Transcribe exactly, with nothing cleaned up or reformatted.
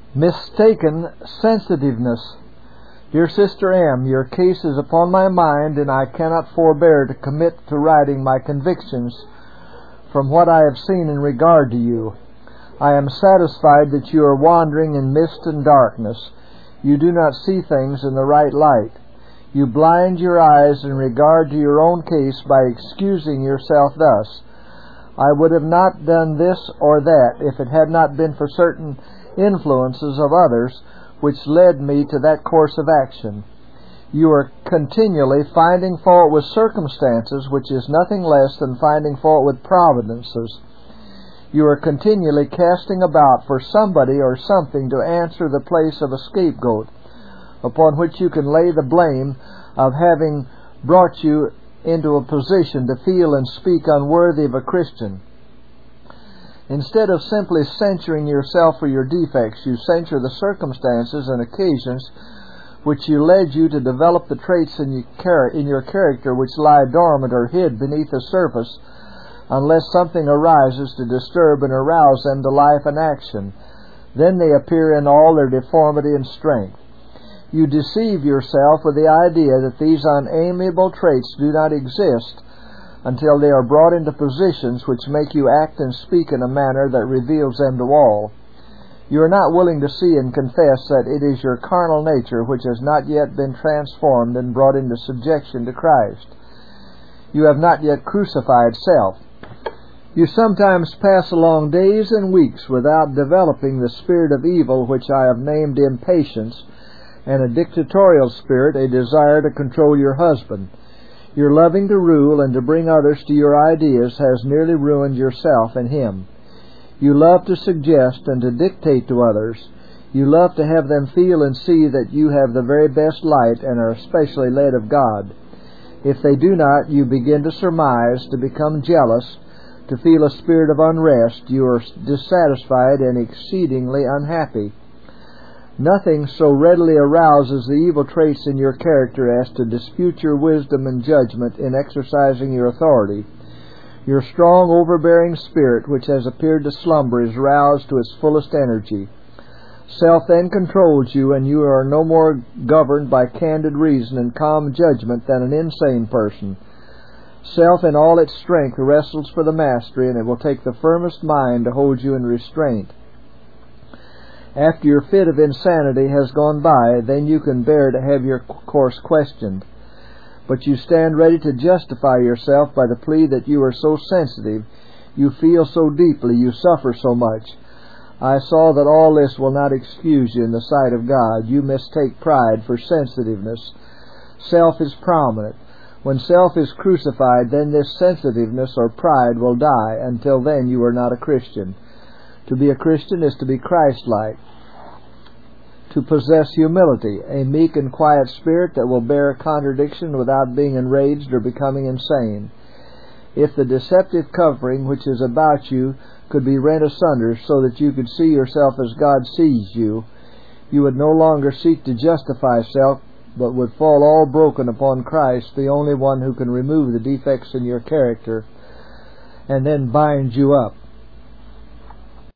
Mistaken sensitiveness. Dear Sister M., your case is upon my mind, and I cannot forbear to commit to writing my convictions from what I have seen in regard to you. I am satisfied that you are wandering in mist and darkness. You do not see things in the right light. You blind your eyes in regard to your own case by excusing yourself thus: I would have not done this or that if it had not been for certain influences of others which led me to that course of action. You are continually finding fault with circumstances, which is nothing less than finding fault with providences. You are continually casting about for somebody or something to answer the place of a scapegoat, upon which you can lay the blame of having brought you into a position to feel and speak unworthy of a Christian. Instead of simply censuring yourself for your defects, you censure the circumstances and occasions which you led you to develop the traits in your, char- in your character which lie dormant or hid beneath the surface, unless something arises to disturb and arouse them to life and action. Then they appear in all their deformity and strength. You deceive yourself with the idea that these unamiable traits do not exist until they are brought into positions which make you act and speak in a manner that reveals them to all. You are not willing to see and confess that it is your carnal nature which has not yet been transformed and brought into subjection to Christ. You have not yet crucified self. You sometimes pass along days and weeks without developing the spirit of evil which I have named impatience, and a dictatorial spirit, a desire to control your husband. Your loving to rule and to bring others to your ideas has nearly ruined yourself and him. You love to suggest and to dictate to others. You love to have them feel and see that you have the very best light and are especially led of God. If they do not, you begin to surmise, to become jealous, to feel a spirit of unrest. You are dissatisfied and exceedingly unhappy. Nothing so readily arouses the evil traits in your character as to dispute your wisdom and judgment in exercising your authority. Your strong, overbearing spirit, which has appeared to slumber, is roused to its fullest energy. Self then controls you, and you are no more governed by candid reason and calm judgment than an insane person. Self in all its strength wrestles for the mastery, and it will take the firmest mind to hold you in restraint. After your fit of insanity has gone by, then you can bear to have your course questioned. But you stand ready to justify yourself by the plea that you are so sensitive, you feel so deeply, you suffer so much. I saw that all this will not excuse you in the sight of God. You mistake pride for sensitiveness. Self is prominent. When self is crucified, then this sensitiveness or pride will die. Until then, you are not a Christian. To be a Christian is to be Christ-like, to possess humility, a meek and quiet spirit that will bear contradiction without being enraged or becoming insane. If the deceptive covering which is about you could be rent asunder so that you could see yourself as God sees you, you would no longer seek to justify self, but would fall all broken upon Christ, the only one who can remove the defects in your character, and then bind you up.